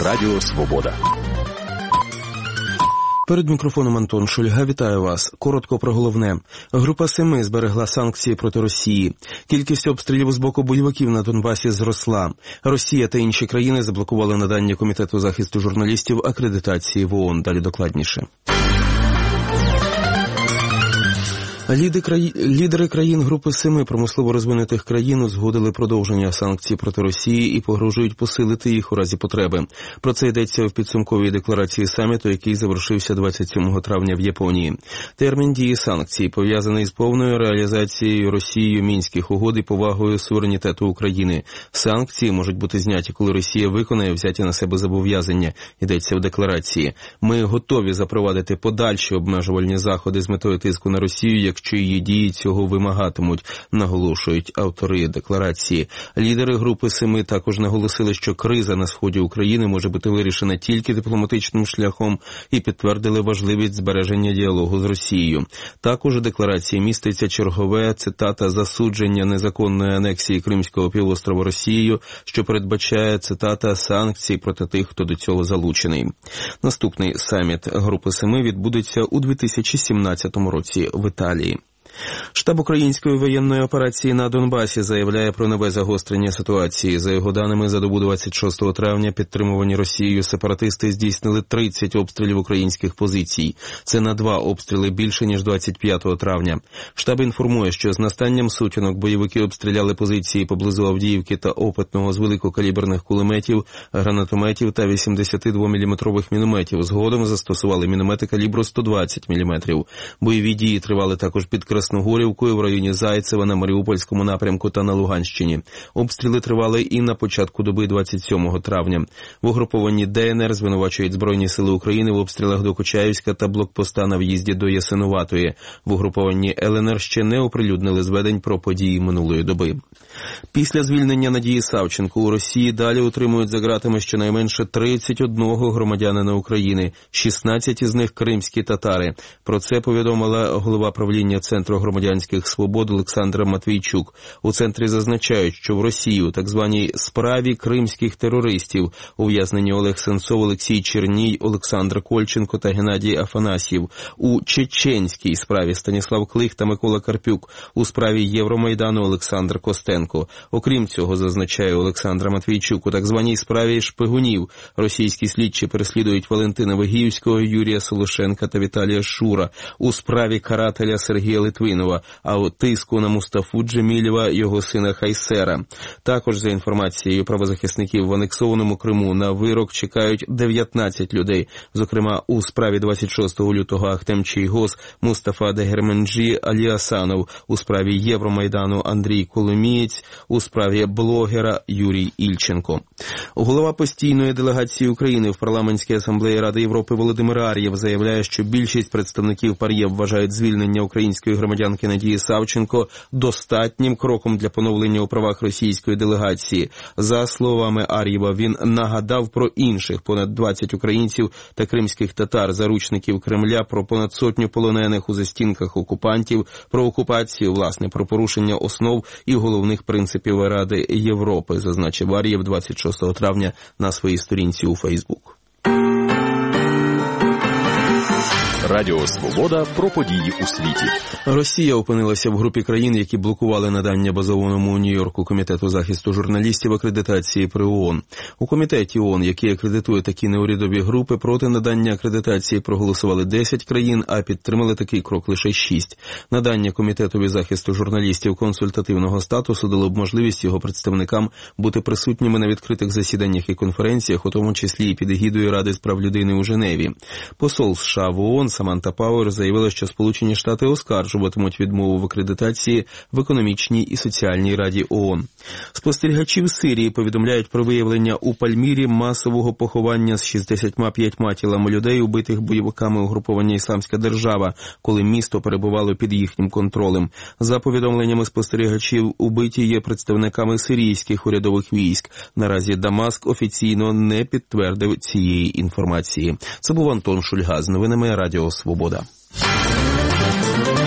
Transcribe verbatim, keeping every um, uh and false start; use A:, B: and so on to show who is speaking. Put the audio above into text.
A: Радіо Свобода.
B: Перед мікрофоном Антон Шульга. Вітаю вас. Коротко про головне. Група семи зберегла санкції проти Росії. Кількість обстрілів з боку бойовиків на Донбасі зросла. Росія та інші країни заблокували надання Комітету захисту журналістів акредитації в ООН. Далі докладніше. Лідери країн Групи семи промислово розвинутих країн узгодили продовження санкцій проти Росії і погрожують посилити їх у разі потреби. Про це йдеться в підсумковій декларації саміту, який завершився двадцять сьомого травня в Японії. Термін дії санкцій пов'язаний з повною реалізацією Росією Мінських угод і повагою суверенітету України. Санкції можуть бути зняті, коли Росія виконає взяті на себе зобов'язання, йдеться в декларації. Ми готові запровадити подальші обмежувальні заходи з метою тиску на Росію, як що її дії цього вимагатимуть, наголошують автори декларації. Лідери Групи семи також наголосили, що криза на сході України може бути вирішена тільки дипломатичним шляхом і підтвердили важливість збереження діалогу з Росією. Також у декларації міститься чергове, цитата, засудження незаконної анексії Кримського півострова Росією, що передбачає, цитата, санкції проти тих, хто до цього залучений. Наступний саміт Групи семи відбудеться у дві тисячі сімнадцятому році в Італії. Штаб української воєнної операції на Донбасі заявляє про нове загострення ситуації. За його даними, за добу двадцять шостого травня підтримувані Росією сепаратисти здійснили тридцять обстрілів українських позицій. Це на два обстріли більше, ніж двадцять п'ятого травня. Штаб інформує, що з настанням сутінок бойовики обстріляли позиції поблизу Авдіївки та Опитного з великокаліберних кулеметів, гранатометів та вісімдесятидвоміліметрових мінометів. Згодом застосували міномети калібру сто двадцять міліметрів. Бойові дії тривали також під Красногорівкою, в районі Зайцева, на Маріупольському напрямку та на Луганщині. Обстріли тривали і на початку доби двадцять сьомого травня. В угрупованні Де Ен Ер звинувачують Збройні сили України в обстрілах до Кочаївська та блокпоста на в'їзді до Ясинуватої. В угрупованні Ел Ен Ер ще не оприлюднили зведень про події минулої доби. Після звільнення Надії Савченко у Росії далі утримують за ґратами щонайменше тридцять одного громадянина України, шістнадцять із них кримські татари. Про це повідомила голова правління Центру громадянських свобод Олександра Матвійчук. У центрі зазначають, що в Росії у так званій справі кримських терористів ув'язнені Олег Сенцов, Олексій Черній, Олександр Кольченко та Геннадій Афанасьєв. У чеченській справі Станіслав Клих та Микола Карпюк. У справі Євромайдану Олександр Костенко. Окрім цього, зазначає Олександра Матвійчук, у так званій справі шпигунів російські слідчі переслідують Валентина Вигіївського, Юрія Солошенка та Віталія Шура. У справі карателя Сергія Литвинова, а у тиску на Мустафу Джемілєва, його сина Хайсера. Також, за інформацією правозахисників, в анексованому Криму на вирок чекають дев'ятнадцять людей. Зокрема, у справі двадцять шостого лютого Ахтем Чийгоз, Мустафа Дегерменджі, Алі Асанов, у справі Євромайдану Андрій Коломієць, у справі блогера Юрій Ільченко. Голова постійної делегації України в Парламентській асамблеї Ради Європи Володимир Ар'єв заявляє, що більшість представників ПАРЄ вважають звільнення української громадянки Надії Савченко достатнім кроком для поновлення у правах російської делегації. За словами Ар'єва, він нагадав про інших понад двадцять українців та кримських татар, заручників Кремля, про понад сотню полонених у застінках окупантів, про окупацію, власне, про порушення основ і головних принципів Ради Європи, зазначив Ар'єв двадцять шостого травня на своїй сторінці у Фейсбук.
A: Радіо Свобода про події у світі.
B: Росія опинилася в групі країн, які блокували надання базованому у Нью-Йорку Комітету захисту журналістів акредитації при ООН. У Комітеті ООН, який акредитує такі неурядові групи, проти надання акредитації проголосували десять країн, а підтримали такий крок лише шість. Надання Комітетові захисту журналістів консультативного статусу дало б можливість його представникам бути присутніми на відкритих засіданнях і конференціях, у тому числі і під егідою Ради з прав людини у Женеві. Посол США в ООН Саманта Пауер заявила, що Сполучені Штати оскаржуватимуть відмову в акредитації в економічній і соціальній раді ООН. Спостерігачі в Сирії повідомляють про виявлення у Пальмірі масового поховання з шістдесятьма п'ятьма тілами людей, убитих бойовиками угруповання «Ісламська держава», коли місто перебувало під їхнім контролем. За повідомленнями спостерігачів, убиті є представниками сирійських урядових військ. Наразі Дамаск офіційно не підтвердив цієї інформації. Це був Антон Шульга з новинами Радіо Свобода.